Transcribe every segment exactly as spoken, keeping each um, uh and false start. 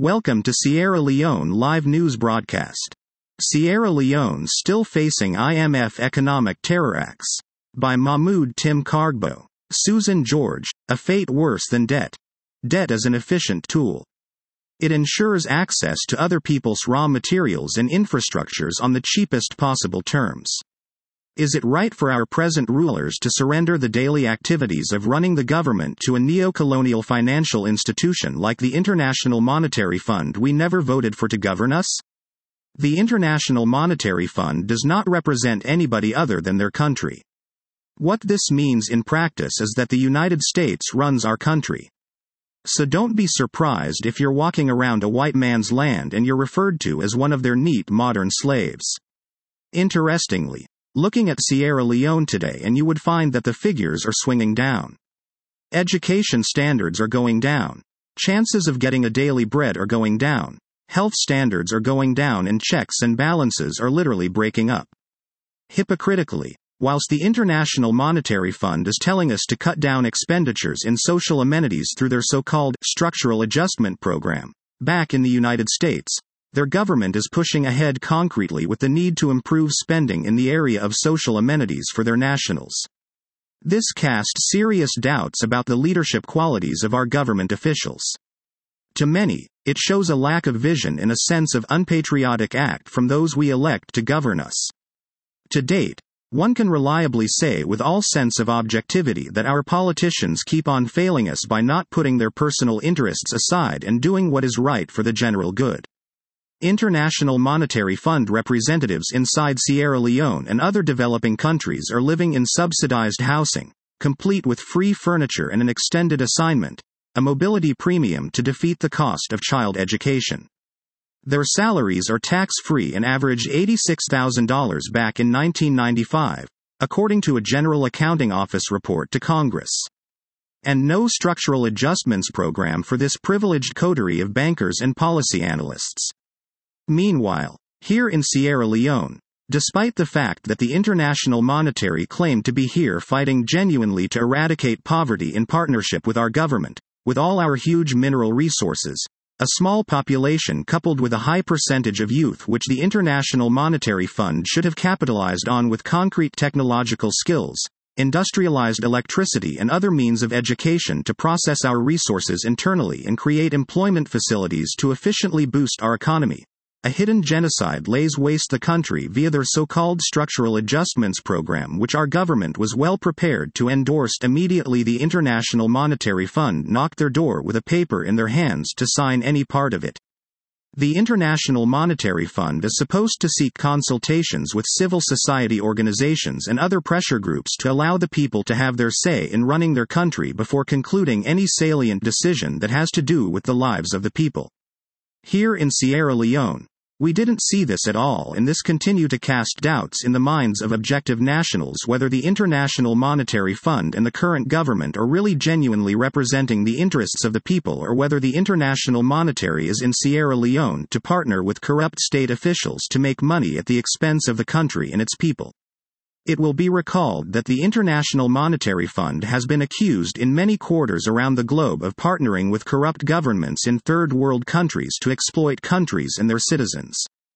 Welcome to Sierra Leone live news broadcast. Sierra Leone still facing I M F economic terror acts. By Mahmoud Tim Kargbo. Susan George, A Fate Worse Than Debt. Debt is an efficient tool. It ensures access to other people's raw materials and infrastructures on the cheapest possible terms. Is it right for our present rulers to surrender the daily activities of running the government to a neo-colonial financial institution like the International Monetary Fund we never voted for to govern us? The International Monetary Fund does not represent anybody other than their country. What this means in practice is that the United States runs our country. So don't be surprised if you're walking around a white man's land and you're referred to as one of their neat modern slaves. Interestingly, looking at Sierra Leone today and you would find that the figures are swinging down. Education standards are going down. Chances of getting a daily bread are going down. Health standards are going down and checks and balances are literally breaking up. Hypocritically, whilst the International Monetary Fund is telling us to cut down expenditures in social amenities through their so-called structural adjustment program, back in the United States, their government is pushing ahead concretely with the need to improve spending in the area of social amenities for their nationals. This cast serious doubts about the leadership qualities of our government officials. To many, it shows a lack of vision and a sense of unpatriotic act from those we elect to govern us. To date, one can reliably say with all sense of objectivity that our politicians keep on failing us by not putting their personal interests aside and doing what is right for the general good. International Monetary Fund representatives inside Sierra Leone and other developing countries are living in subsidized housing, complete with free furniture and an extended assignment, a mobility premium to defeat the cost of child education. Their salaries are tax-free and average eighty-six thousand dollars back in nineteen ninety-five, according to a General Accounting Office report to Congress. And no structural adjustments program for this privileged coterie of bankers and policy analysts. Meanwhile, here in Sierra Leone, despite the fact that the International Monetary claimed to be here fighting genuinely to eradicate poverty in partnership with our government, with all our huge mineral resources, a small population coupled with a high percentage of youth which the International Monetary Fund should have capitalized on with concrete technological skills, industrialized electricity and other means of education to process our resources internally and create employment facilities to efficiently boost our economy. A hidden genocide lays waste the country via their so-called structural adjustments program which our government was well prepared to endorse immediately the International Monetary Fund knocked their door with a paper in their hands to sign any part of it. The International Monetary Fund is supposed to seek consultations with civil society organizations and other pressure groups to allow the people to have their say in running their country before concluding any salient decision that has to do with the lives of the people. Here in Sierra Leone, we didn't see this at all, and this continue to cast doubts in the minds of objective nationals whether the International Monetary Fund and the current government are really genuinely representing the interests of the people or whether the International Monetary is in Sierra Leone to partner with corrupt state officials to make money at the expense of the country and its people. It will be recalled that the International Monetary Fund has been accused in many quarters around the globe of partnering with corrupt governments in third world countries to exploit countries and their citizens.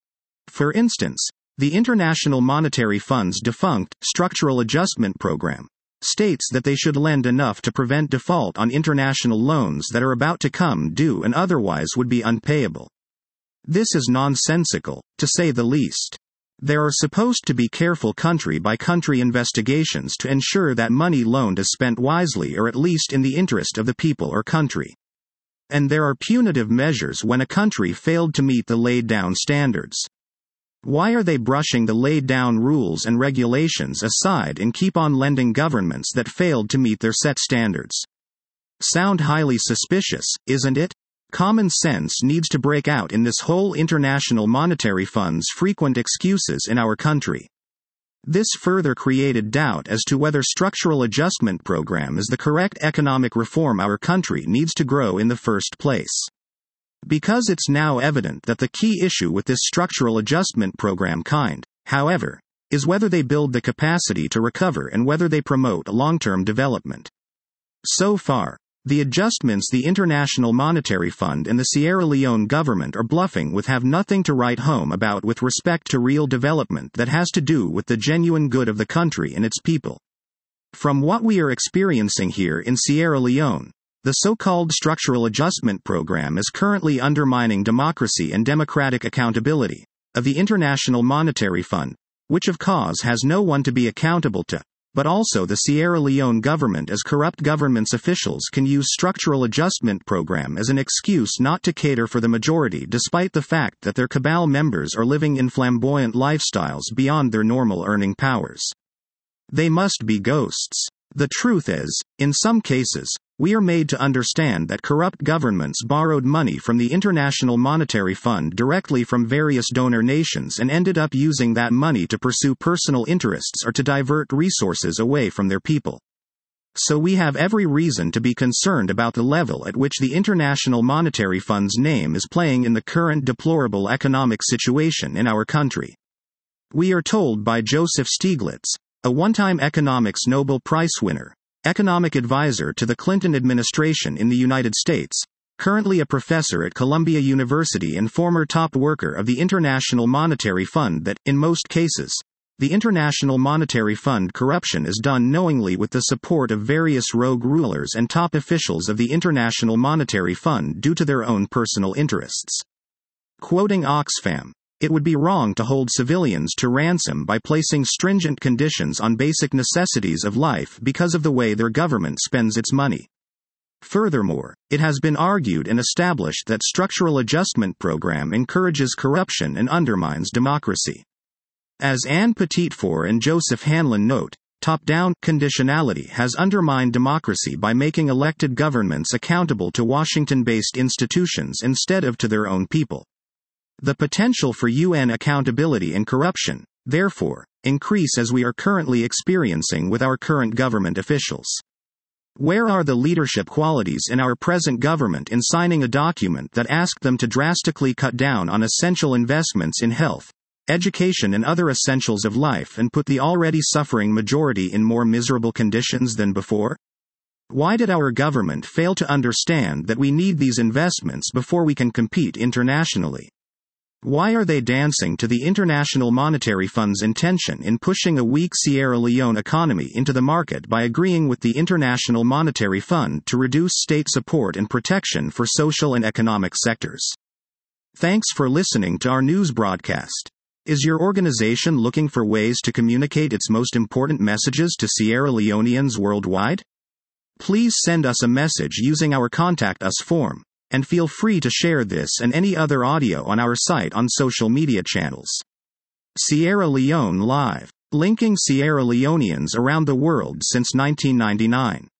For instance, the International Monetary Fund's defunct Structural Adjustment Program states that they should lend enough to prevent default on international loans that are about to come due and otherwise would be unpayable. This is nonsensical, to say the least. There are supposed to be careful country-by-country investigations to ensure that money loaned is spent wisely or at least in the interest of the people or country. And there are punitive measures when a country failed to meet the laid-down standards. Why are they brushing the laid-down rules and regulations aside and keep on lending governments that failed to meet their set standards? Sound highly suspicious, isn't it? Common sense needs to break out in this whole International Monetary Fund's frequent excuses in our country. This further created doubt as to whether structural adjustment program is the correct economic reform our country needs to grow in the first place. Because it's now evident that the key issue with this structural adjustment program kind, however, is whether they build the capacity to recover and whether they promote long-term development. So far, The adjustments the International Monetary Fund and the Sierra Leone government are bluffing with have nothing to write home about with respect to real development that has to do with the genuine good of the country and its people. From what we are experiencing here in Sierra Leone, the so-called Structural Adjustment Program is currently undermining democracy and democratic accountability of the International Monetary Fund, which of course has no one to be accountable to, but also the Sierra Leone government, as corrupt government's officials can use Structural Adjustment Program as an excuse not to cater for the majority despite the fact that their cabal members are living in flamboyant lifestyles beyond their normal earning powers. They must be ghosts. The truth is, in some cases, we are made to understand that corrupt governments borrowed money from the International Monetary Fund directly from various donor nations and ended up using that money to pursue personal interests or to divert resources away from their people. So we have every reason to be concerned about the level at which the International Monetary Fund's name is playing in the current deplorable economic situation in our country. We are told by Joseph Stiglitz, a one-time economics Nobel Prize winner, economic advisor to the Clinton administration in the United States, currently a professor at Columbia University and former top worker of the International Monetary Fund, that, in most cases, the International Monetary Fund corruption is done knowingly with the support of various rogue rulers and top officials of the International Monetary Fund due to their own personal interests. Quoting Oxfam, "It would be wrong to hold civilians to ransom by placing stringent conditions on basic necessities of life because of the way their government spends its money." Furthermore, it has been argued and established that Structural Adjustment Program encourages corruption and undermines democracy. As Ann Petitfor and Joseph Hanlon note, top-down conditionality has undermined democracy by making elected governments accountable to Washington-based institutions instead of to their own people. The potential for U N accountability and corruption, therefore, increase as we are currently experiencing with our current government officials. Where are the leadership qualities in our present government in signing a document that asked them to drastically cut down on essential investments in health, education and other essentials of life and put the already suffering majority in more miserable conditions than before? Why did our government fail to understand that we need these investments before we can compete internationally? Why are they dancing to the International Monetary Fund's intention in pushing a weak Sierra Leone economy into the market by agreeing with the International Monetary Fund to reduce state support and protection for social and economic sectors? Thanks for listening to our news broadcast. Is your organization looking for ways to communicate its most important messages to Sierra Leoneans worldwide? Please send us a message using our Contact Us form. And feel free to share this and any other audio on our site on social media channels. Sierra Leone Live. Linking Sierra Leoneans around the world since nineteen ninety-nine.